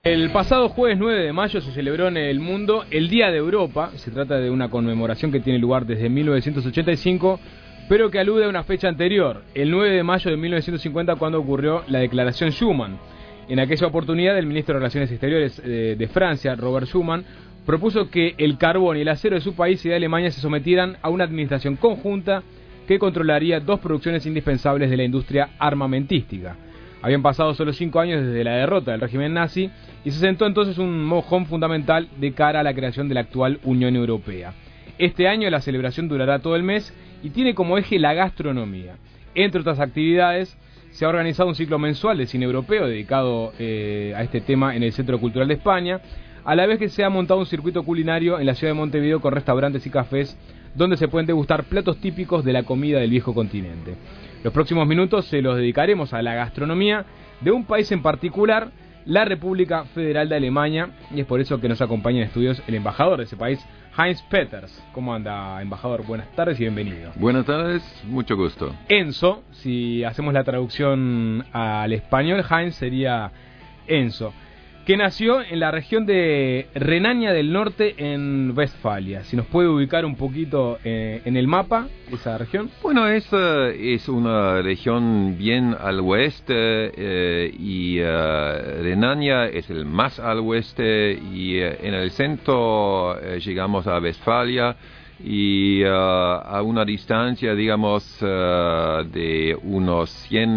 El pasado jueves 9 de mayo se celebró en el mundo el Día de Europa. Se trata de una conmemoración que tiene lugar desde 1985, pero que alude a una fecha anterior, el 9 de mayo de 1950, cuando ocurrió la Declaración Schuman. En aquella oportunidad, el ministro de Relaciones Exteriores de Francia, Robert Schuman, propuso que el carbón y el acero de su país y de Alemania se sometieran a una administración conjunta que controlaría dos producciones indispensables de la industria armamentística. Habían pasado solo 5 años desde la derrota del régimen nazi y se sentó entonces un mojón fundamental de cara a la creación de la actual Unión Europea. Este año la celebración durará todo el mes y tiene como eje la gastronomía. Entre otras actividades, se ha organizado un ciclo mensual de cine europeo dedicado a este tema en el Centro Cultural de España, a la vez que se ha montado un circuito culinario en la ciudad de Montevideo con restaurantes y cafés donde se pueden degustar platos típicos de la comida del viejo continente. Los próximos minutos se los dedicaremos a la gastronomía de un país en particular, la República Federal de Alemania, y es por eso que nos acompaña en estudios el embajador de ese país, Heinz Peters. ¿Cómo anda, embajador? Buenas tardes y bienvenido. Buenas tardes, mucho gusto. Enzo, si hacemos la traducción al español, Heinz sería Enzo, que nació en la región de Renania del Norte en Westfalia. Si nos puede ubicar un poquito en el mapa esa región. Bueno, esa es una región bien al oeste y Renania es el más al oeste y en el centro llegamos a Westfalia y a una distancia, digamos, de unos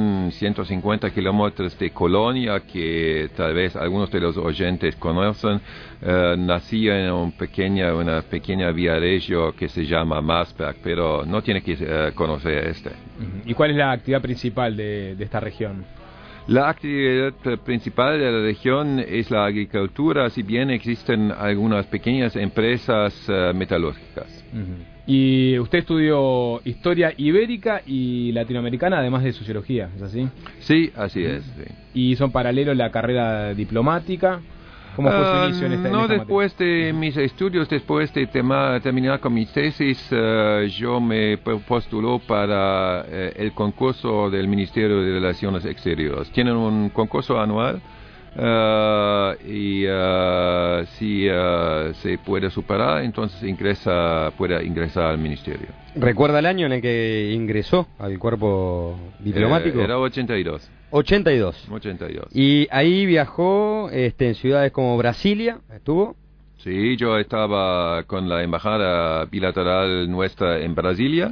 150 kilómetros de Colonia, que tal vez algunos de los oyentes conocen. Nací en una pequeña villarejo que se llama Marsberg, pero no tiene que conocer este. ¿Y cuál es la actividad principal de esta región? La actividad principal de la región es la agricultura, si bien existen algunas pequeñas empresas metalúrgicas. Y usted estudió historia ibérica y latinoamericana, además de sociología, ¿es así? Sí, así es. Sí. ¿Y son paralelos la carrera diplomática? ¿Cómo fue su inicio en esta No, en esta después materia? de mis estudios, después de terminar con mis tesis, yo me postuló para el concurso del Ministerio de Relaciones Exteriores. Tienen un concurso anual y si se puede superar, entonces puede ingresar al ministerio. ¿Recuerda el año en el que ingresó al cuerpo diplomático? Era 82. 82. Y ahí viajó en ciudades como Brasilia, ¿estuvo? Sí, yo estaba con la embajada bilateral nuestra en Brasilia.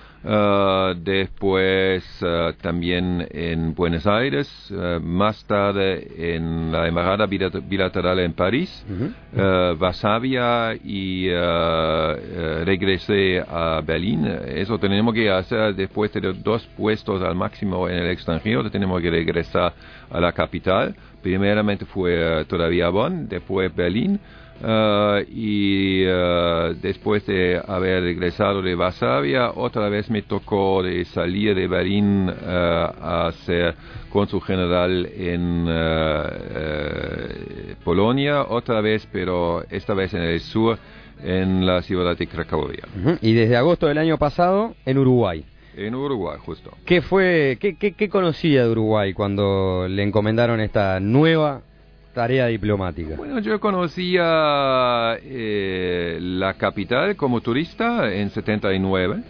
Después también en Buenos Aires, más tarde en la embajada bilateral en París, Varsovia y regresé a Berlín. Eso tenemos que hacer después de 2 puestos al máximo en el extranjero, tenemos que regresar a la capital. Primeramente fue todavía Bonn, después Berlín. Y después de haber regresado de Varsovia, otra vez me tocó de salir de Berlín a ser cónsul general en Polonia, otra vez, pero esta vez en el sur, en la ciudad de Cracovia. Y desde agosto del año pasado, en Uruguay. En Uruguay, justo. ¿Qué conocía de Uruguay cuando le encomendaron esta nueva tarea diplomática? Bueno, yo conocía la capital como turista en 79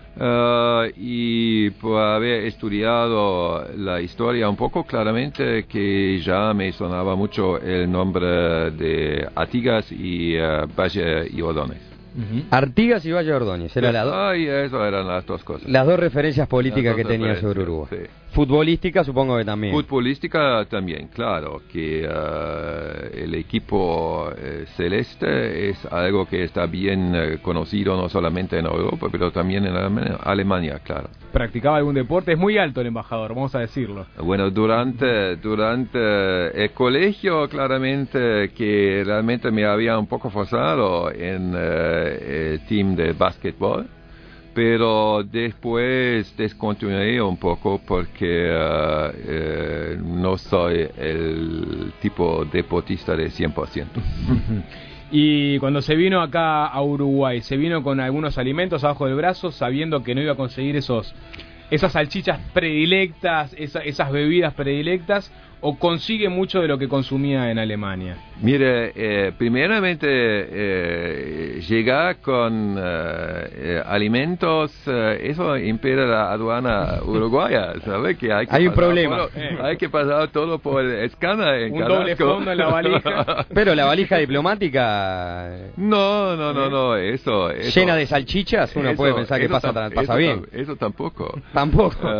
y por haber estudiado la historia un poco, claramente que ya me sonaba mucho el nombre de Artigas y Valle y Ordóñez. Artigas y Valle Ordóñez, eso eran las dos cosas. Las dos referencias políticas que tenía sobre Uruguay. Sí. Futbolística supongo que también. Futbolística también, claro, que el equipo celeste es algo que está bien conocido no solamente en Europa, pero también en Alemania, claro. ¿Practicaba algún deporte? Es muy alto el embajador, vamos a decirlo. Bueno, durante el colegio, claramente que realmente me había un poco forzado en el team de básquetbol. Pero después descontinué un poco porque no soy el tipo deportista de 100%. Y cuando se vino acá a Uruguay, ¿se vino con algunos alimentos abajo del brazo, sabiendo que no iba a conseguir esas salchichas predilectas, esas bebidas predilectas, o consigue mucho de lo que consumía en Alemania? Mire, primeramente llegar con alimentos, eso impide la aduana uruguaya, ¿sabe? Que hay un problema. Hay que pasar todo por el escáner en Un Carrasco. doble fondo en la valija. Pero la valija diplomática No, eso llena de salchichas, uno puede pensar que pasa bien. Eso tampoco. Tampoco.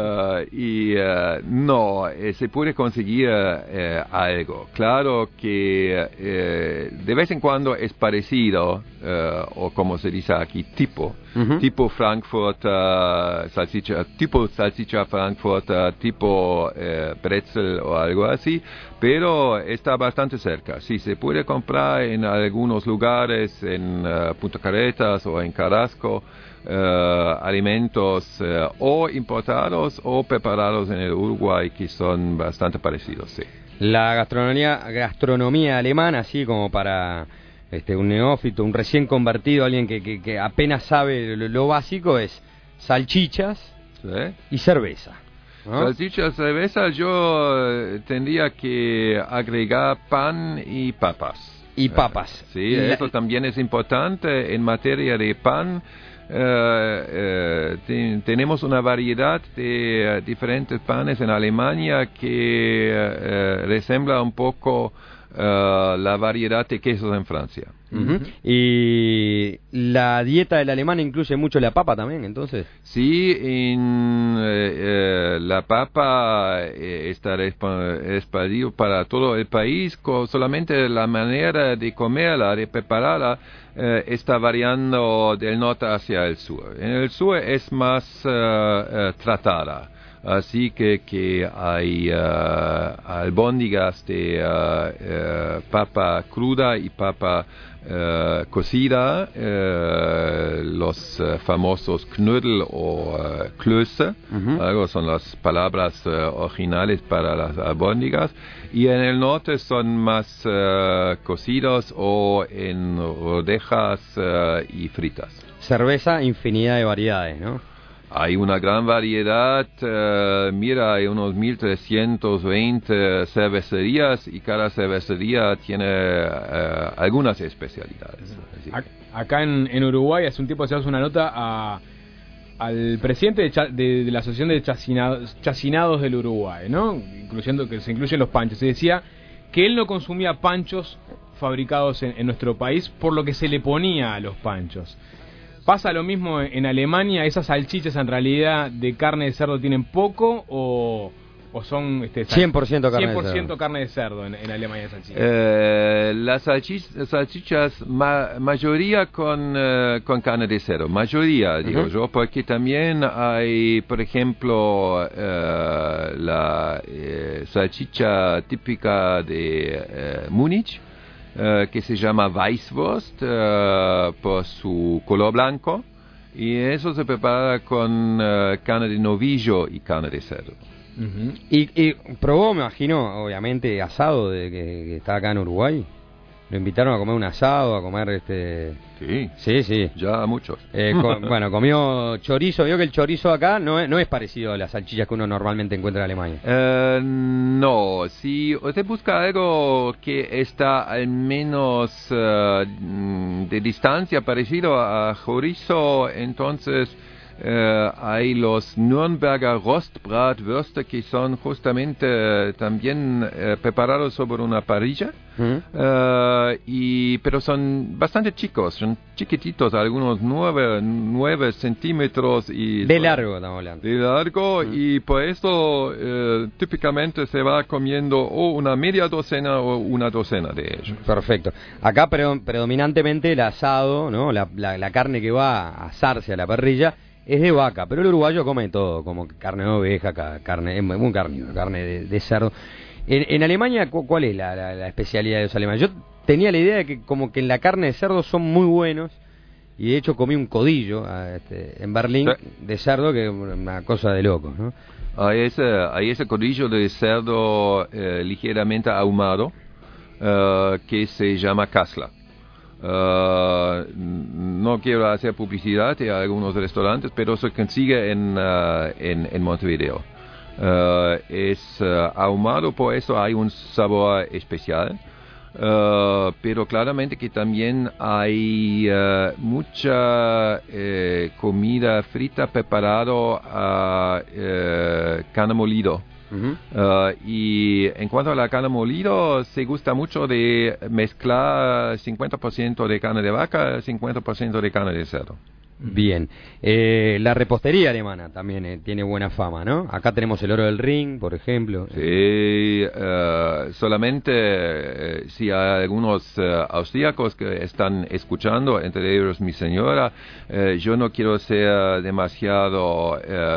No, se puede conseguir algo. Claro que de vez en cuando es parecido, o como se dice aquí, tipo Frankfurt, tipo salchicha Frankfurt, tipo pretzel o algo así, pero está bastante cerca. Sí, se puede comprar en algunos lugares, en Punta Carretas o en Carrasco, alimentos o importados o preparados en el Uruguay que son bastante parecidos, sí. La gastronomía alemana, así como para un neófito, un recién convertido, alguien que apenas sabe lo básico, es salchichas, ¿sí? Y cerveza, ¿no? Salchichas, cerveza, yo tendría que agregar pan y papas. Y papas. Sí, eso también es importante en materia de pan. Tenemos una variedad de diferentes panes en Alemania que resembla un poco la variedad de quesos en Francia. Uh-huh. Y la dieta del alemán incluye mucho la papa también, entonces. Sí, la papa está expandido para todo el país, solamente la manera de comerla, de prepararla, está variando del norte hacia el sur. En el sur es más tratada. Así que hay albóndigas de papa cruda y papa cocida, los famosos Knödel o Klöße, algo son las palabras originales para las albóndigas, y en el norte son más cocidos o en rodejas y fritas. Cerveza, infinidad de variedades, ¿no? Hay una gran variedad, mira, hay unos 1320 cervecerías y cada cervecería tiene algunas especialidades. Acá en Uruguay hace un tiempo hacíamos una nota al presidente de la Asociación de Chacinados del Uruguay, ¿no? Incluyendo que se incluyen los panchos. Se decía que él no consumía panchos fabricados en nuestro país por lo que se le ponía a los panchos. ¿Pasa lo mismo en Alemania? ¿Esas salchichas en realidad de carne de cerdo tienen poco o son 100% carne 100% de cerdo? Carne de cerdo en Alemania de salchichas? Las salchichas mayoría con carne de cerdo, mayoría digo yo, porque también hay, por ejemplo, la salchicha típica de Múnich, que se llama Weisswurst por su color blanco, y eso se prepara con carne de novillo y carne de cerdo. Uh-huh. Y probó, me imagino, obviamente, asado que está acá en Uruguay. Lo invitaron a comer un asado, a comer Sí. Ya muchos. Bueno, comió chorizo. Vio que el chorizo acá no es parecido a las salchichas que uno normalmente encuentra en Alemania. No, si usted busca algo que está al menos de distancia parecido a chorizo, entonces hay los Nürnberger Rostbratwürste que son justamente también preparados sobre una parrilla, pero son bastante chicos, son chiquititos, algunos 9 centímetros y de largo estamos hablando. De largo, y por eso típicamente se va comiendo o una media docena o una docena de ellos. Perfecto. Acá predominantemente el asado, ¿no? La carne que va a asarse a la parrilla es de vaca, pero el uruguayo come todo, como carne de oveja, carne, es muy carnívoro, carne de cerdo. En Alemania, ¿cuál es la especialidad de los alemanes? Yo tenía la idea de que como que en la carne de cerdo son muy buenos, y de hecho comí un codillo en Berlín de cerdo, que es una cosa de locos, ¿no? Hay ese codillo de cerdo ligeramente ahumado que se llama Kassler. No quiero hacer publicidad de algunos restaurantes, pero se consigue en Montevideo. Es ahumado, por eso hay un sabor especial. Pero claramente que también hay mucha comida frita preparado a carne molido. Y en cuanto a la carne molido, se gusta mucho de mezclar 50% de carne de vaca, 50% de carne de cerdo. Bien. La repostería alemana también tiene buena fama, ¿no? Acá tenemos el oro del Ring, por ejemplo. Sí, solamente si hay algunos austríacos que están escuchando, entre ellos mi señora, yo no quiero ser demasiado,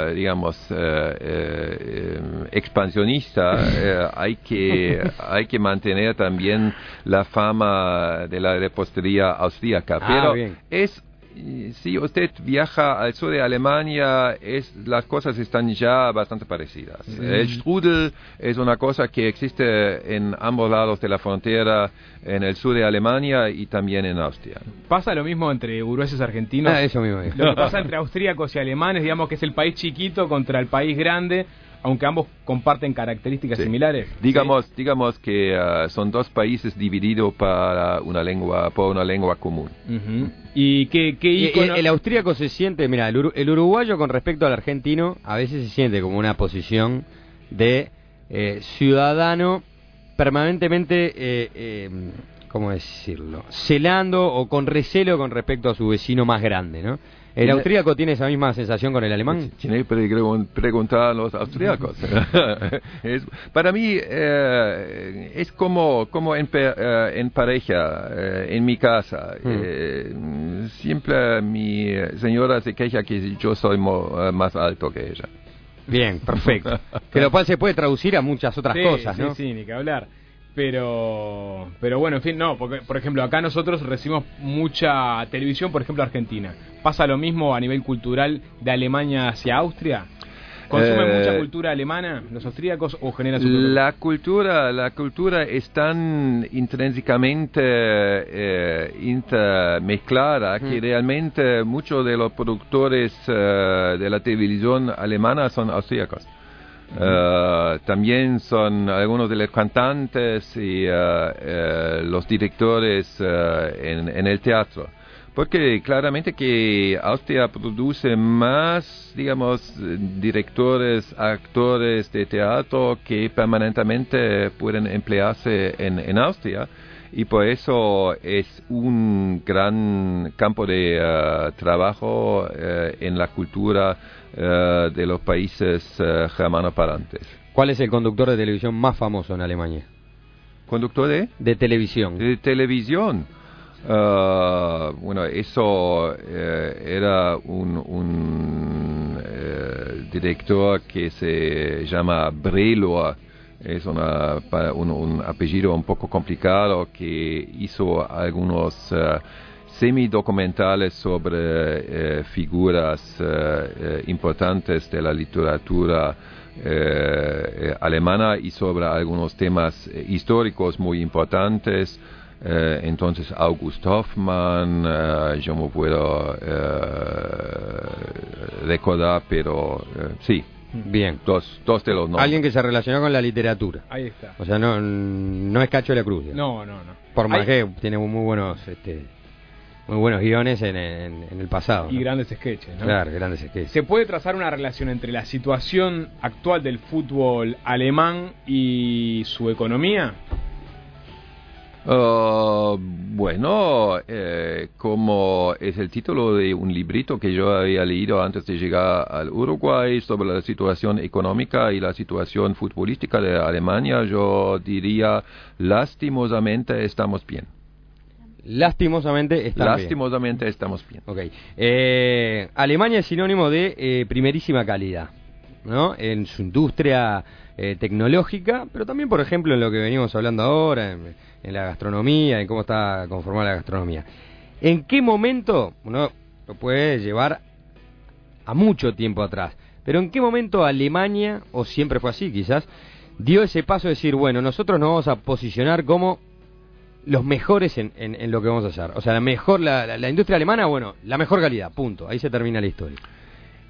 expansionista. Hay que mantener también la fama de la repostería austríaca. Pero bien. Si usted viaja al sur de Alemania, las cosas están ya bastante parecidas. El strudel es una cosa que existe en ambos lados de la frontera, en el sur de Alemania y también en Austria. ¿Pasa lo mismo entre uruguayos y argentinos? Eso mismo. Lo que pasa entre austríacos y alemanes, digamos que es el país chiquito contra el país grande, aunque ambos comparten características similares. Digamos que son dos países divididos por una lengua común. ¿Y qué icono? El austríaco se siente, mira, el uruguayo con respecto al argentino a veces se siente como una posición de ciudadano permanentemente, ¿cómo decirlo? Celando o con recelo con respecto a su vecino más grande, ¿no? ¿El austríaco tiene esa misma sensación con el alemán? Tiene que preguntar a los austríacos. Para mí es como en pareja, en mi casa. Siempre mi señora se queja que yo soy más alto que ella. Bien, perfecto. Que lo cual se puede traducir a muchas otras cosas, ¿no? Sí, ni que hablar. Pero bueno, en fin, no, porque por ejemplo acá nosotros recibimos mucha televisión, por ejemplo Argentina. ¿Pasa lo mismo a nivel cultural de Alemania hacia Austria? ¿Consumen mucha cultura alemana los austríacos o generan su propia? La cultura es tan intrínsecamente intermezclada que realmente muchos de los productores de la televisión alemana son austríacos. También son algunos de los cantantes y los directores en el teatro. Porque claramente que Austria produce más, digamos, directores, actores de teatro que permanentemente pueden emplearse en Austria. Y por eso es un gran campo de trabajo en la cultura de los países germanoparlantes. ¿Cuál es el conductor de televisión más famoso en Alemania? ¿Conductor de? De televisión. De televisión. Bueno, eso era un director que se llama Brelor. Es un apellido un poco complicado, que hizo algunos semidocumentales sobre figuras importantes de la literatura alemana y sobre algunos temas históricos muy importantes. Entonces August Hoffmann, yo me puedo recordar, pero sí. Bien. Dos de los nombres. Alguien que se relacionó con la literatura. Ahí está. O sea, no es Cacho de la Cruz. No. Por más que tiene muy buenos guiones en el pasado. Y ¿no? grandes sketches, ¿no? Claro, grandes sketches. ¿Se puede trazar una relación entre la situación actual del fútbol alemán y su economía? Bueno, como es el título de un librito que yo había leído antes de llegar al Uruguay sobre la situación económica y la situación futbolística de Alemania, yo diría, lastimosamente estamos bien. Lastimosamente estamos bien. Okay. Alemania es sinónimo de primerísima calidad, ¿no? En su industria tecnológica, pero también, por ejemplo, en lo que venimos hablando ahora, en la gastronomía, en cómo está conformada la gastronomía. ¿En qué momento, uno lo puede llevar a mucho tiempo atrás, pero en qué momento Alemania, o siempre fue así quizás, dio ese paso de decir, bueno, nosotros nos vamos a posicionar como los mejores en lo que vamos a hacer? O sea, la industria alemana, bueno, la mejor calidad, punto, ahí se termina la historia.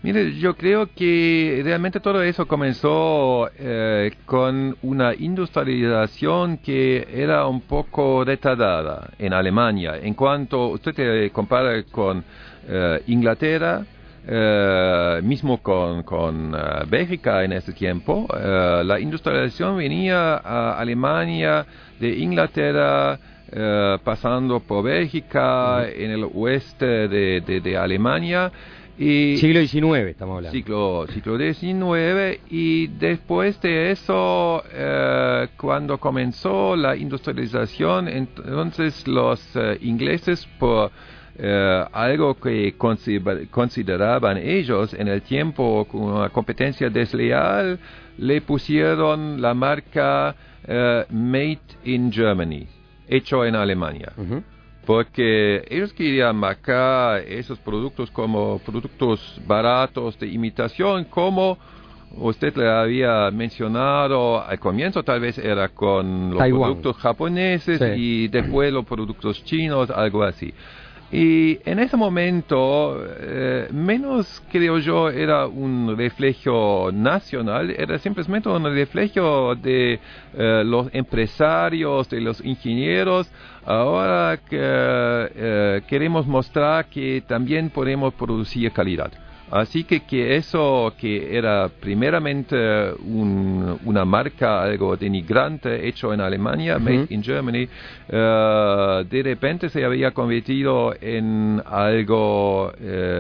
Mire, yo creo que realmente todo eso comenzó con una industrialización que era un poco retardada en Alemania. En cuanto usted compara con Inglaterra, mismo con Bélgica en ese tiempo, la industrialización venía a Alemania de Inglaterra, pasando por Bélgica, en el oeste de Alemania. Y siglo XIX estamos hablando. Siglo XIX, y después de eso, cuando comenzó la industrialización, entonces los ingleses, por algo que consideraban ellos en el tiempo como una competencia desleal, le pusieron la marca Made in Germany, hecho en Alemania. Uh-huh. Porque ellos querían marcar esos productos como productos baratos de imitación, como usted le había mencionado al comienzo, tal vez era con los Taiwán. Productos japoneses, sí, y después los productos chinos, algo así. Y en ese momento, menos creo yo era un reflejo nacional, era simplemente un reflejo de los empresarios, de los ingenieros. Ahora que queremos mostrar que también podemos producir calidad. Así que eso que era primeramente una marca, algo denigrante hecho en Alemania, uh-huh, Made in Germany, de repente se había convertido en algo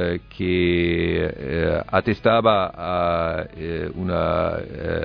que atestaba a una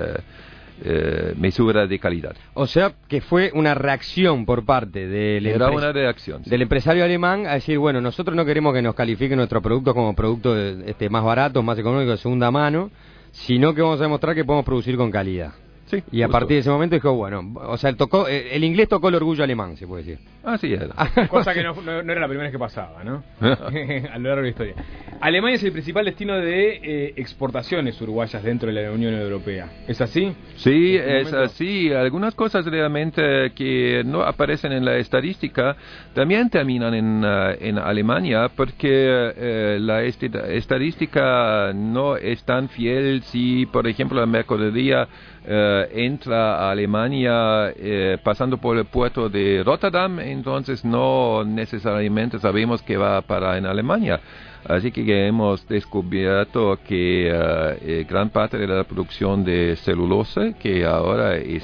mesura de calidad. O sea, que fue una reacción por parte del empresario alemán a decir, bueno, nosotros no queremos que nos califiquen nuestros productos como productos más baratos, más económicos, de segunda mano, sino que vamos a demostrar que podemos producir con calidad. Sí, y a partir de ese momento dijo, bueno, o sea, el inglés tocó el orgullo alemán, se puede decir. Así era. Cosa que no era la primera vez que pasaba, ¿no? A lo largo de la historia. Alemania es el principal destino de exportaciones uruguayas dentro de la Unión Europea. ¿Es así? Sí, es así. Algunas cosas realmente que no aparecen en la estadística también terminan en Alemania, porque la estadística no es tan fiel si, por ejemplo, la mercadería entra a Alemania pasando por el puerto de Rotterdam, entonces no necesariamente sabemos que va a parar en Alemania. Así que hemos descubierto que gran parte de la producción de celulosa, que ahora es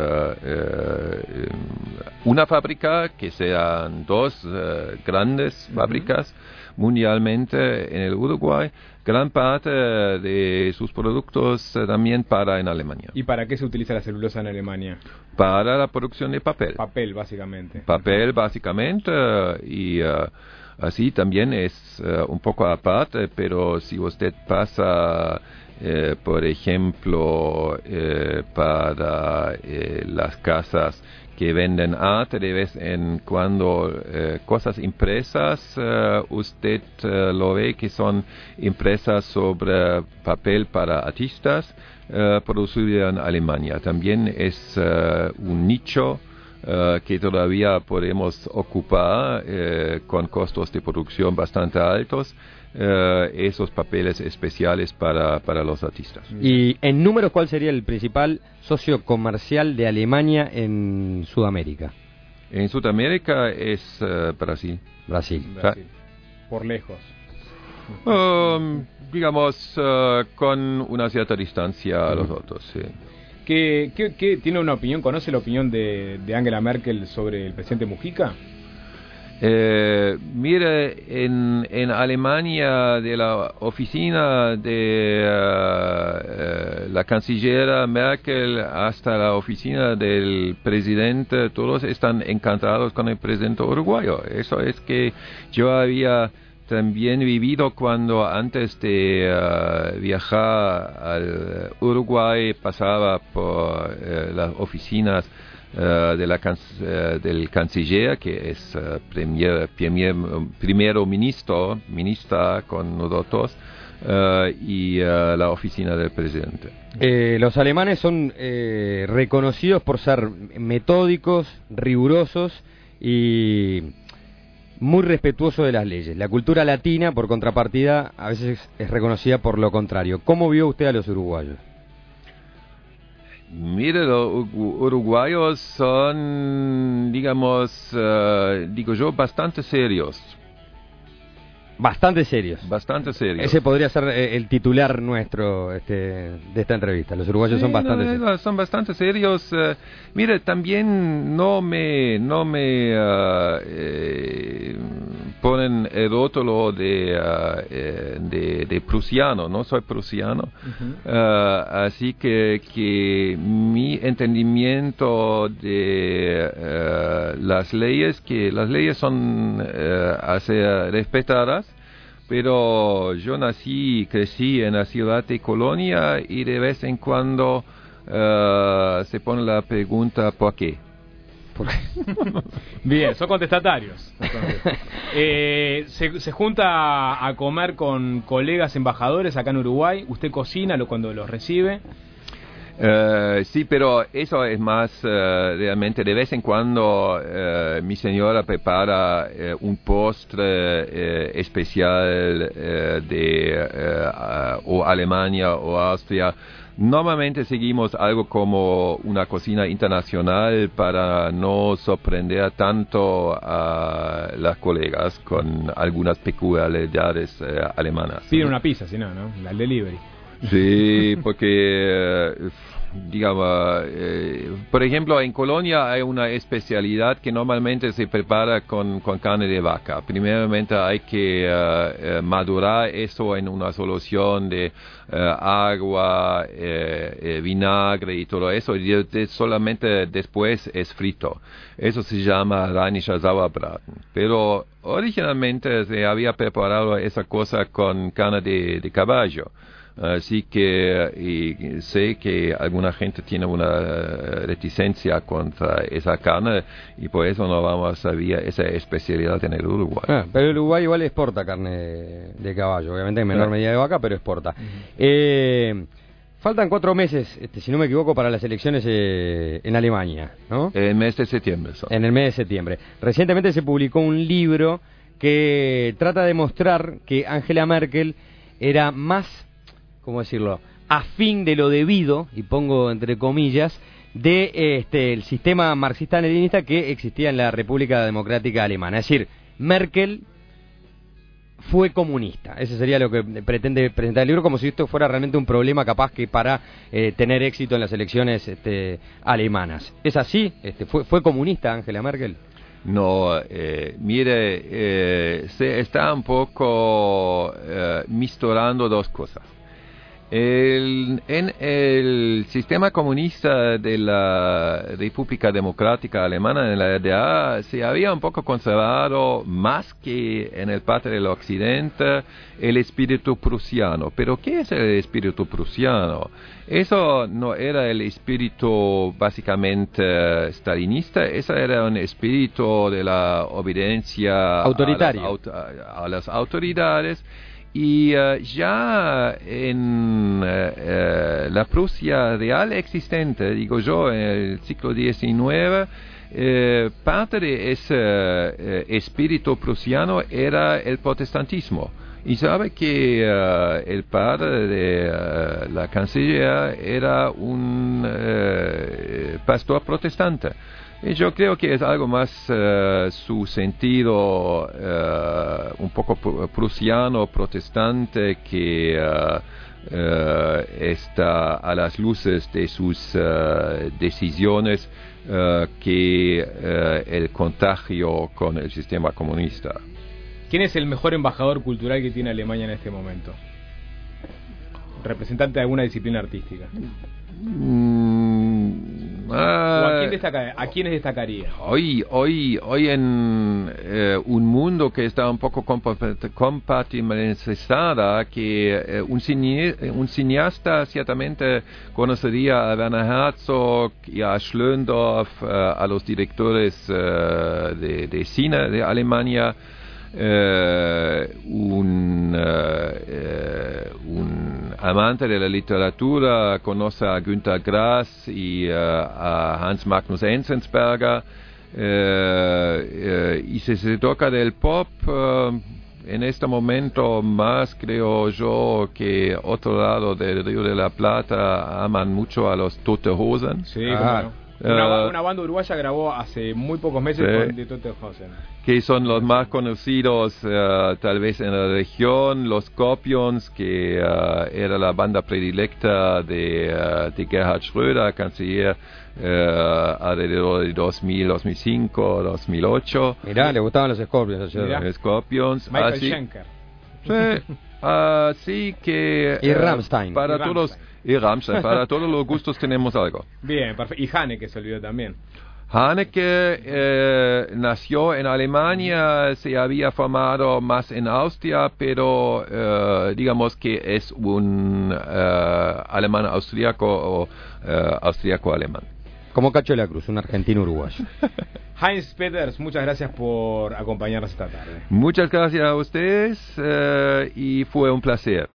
una fábrica, que sean dos grandes fábricas mundialmente en el Uruguay, gran parte de sus productos también para en Alemania. ¿Y para qué se utiliza la celulosa en Alemania? Para la producción de papel. Papel, básicamente. Papel, básicamente, y así también es un poco aparte, pero si usted pasa, por ejemplo, para las casas que venden arte de vez en cuando, cosas impresas, usted lo ve que son impresas sobre papel para artistas, producido en Alemania. También es un nicho que todavía podemos ocupar con costos de producción bastante altos, esos papeles especiales para los artistas. Y en números, ¿cuál sería el principal socio comercial de Alemania en Sudamérica? En Sudamérica es Brasil. Brasil. Por lejos. Digamos, con una cierta distancia a los otros, sí. ¿Qué tiene una opinión? ¿Conoce la opinión de Angela Merkel sobre el presidente Mujica? Mire, en Alemania, de la oficina de la canciller Merkel hasta la oficina del presidente, todos están encantados con el presidente uruguayo. Eso es que yo había también vivido cuando antes de viajar al Uruguay pasaba por las oficinas del canciller, que es primero ministra con nosotros, y la oficina del presidente. Los alemanes son reconocidos por ser metódicos, rigurosos y muy respetuoso de las leyes. La cultura latina, por contrapartida, a veces es reconocida por lo contrario. ¿Cómo vio usted a los uruguayos? Mire, los uruguayos son, digamos, digo yo, bastante serios. Bastante serios. Bastante serios. Ese podría ser el titular nuestro de esta entrevista. Los uruguayos son bastante serios. Son bastante serios. Mire, también no me ponen el rótulo de prusiano. No soy prusiano. Uh-huh. Así que mi entendimiento de las leyes son a ser respetadas. Pero yo crecí en la ciudad de Colonia y de vez en cuando se pone la pregunta ¿por qué? Bien, son contestatarios. Se junta a comer con colegas embajadores acá en Uruguay. ¿Usted cocina cuando los recibe? Sí, pero eso es más realmente de vez en cuando mi señora prepara un postre especial o Alemania o Austria. Normalmente seguimos algo como una cocina internacional para no sorprender tanto a las colegas con algunas peculiaridades alemanas. Piden una pizza, si no, el delivery. Sí, porque, digamos, por ejemplo, en Colonia hay una especialidad que normalmente se prepara con carne de vaca. Primeramente hay que madurar eso en una solución de agua, vinagre y todo eso, y solamente después es frito. Eso se llama Rheinischer Sauerbraten. Pero originalmente se había preparado esa cosa con carne de caballo. Así que sé que alguna gente tiene una reticencia contra esa carne y por eso no vamos a ver esa especialidad en el Uruguay. Pero el Uruguay igual exporta carne de caballo, obviamente en menor medida de vaca, pero exporta. Uh-huh. Faltan 4 meses, si no me equivoco, para las elecciones en Alemania, ¿no? El mes de septiembre. En el mes de septiembre. Recientemente se publicó un libro que trata de mostrar que Angela Merkel era más, ¿cómo decirlo?, afín de lo debido, y pongo entre comillas, de el sistema marxista-leninista que existía en la República Democrática Alemana. Es decir, Merkel fue comunista. Ese sería lo que pretende presentar el libro, como si esto fuera realmente un problema capaz que para tener éxito en las elecciones alemanas. ¿Es así? ¿Fue comunista Angela Merkel? No, mire, se está un poco mezclando dos cosas. En el sistema comunista de la República Democrática Alemana, en la RDA, se había un poco conservado, más que en el parte del occidente, el espíritu prusiano. ¿Pero qué es el espíritu prusiano? Eso no era el espíritu básicamente stalinista, eso era un espíritu de la obediencia autoritaria a las autoridades. Y ya en la Prusia real existente, digo yo, en el siglo XIX, parte de ese espíritu prusiano era el protestantismo. Y sabe que el padre de la canciller era un pastor protestante. Y yo creo que es algo más su sentido un poco prusiano, protestante, que está a las luces de sus decisiones que el contagio con el sistema comunista. ¿Quién es el mejor embajador cultural que tiene Alemania en este momento? Representante de alguna disciplina artística. ¿O a quiénes destacaría? Hoy en un mundo que está un poco compartimentalizado, que un cineasta ciertamente conocería a Werner Herzog y a Schlöndorff, a los directores de cine de Alemania. Un amante de la literatura conoce a Günter Grass y a Hans Magnus Enzensberger, y si se toca del pop, en este momento más creo yo que otro lado del Río de la Plata aman mucho a los Tote Hosen. Sí, cómo no. Una banda uruguaya grabó hace muy pocos meses con The Tote Hosen. Que son los más conocidos tal vez en la región, los Scorpions, que era la banda predilecta de Gerhard Schröder, canciller, alrededor de 2000, 2005, 2008. Mirá, le gustaban los Scorpions. Scorpions. Michael Schenker. Sí, que... Y Rammstein. Para todos... Y Rammstein, para todos los gustos tenemos algo. Bien, perfecto. Y Haneke se olvidó también. Haneke nació en Alemania, se había formado más en Austria, pero digamos que es un alemán austríaco o austríaco-alemán. Como Cacho de la Cruz, un argentino uruguayo. Heinz Peters, muchas gracias por acompañarnos esta tarde. Muchas gracias a ustedes y fue un placer.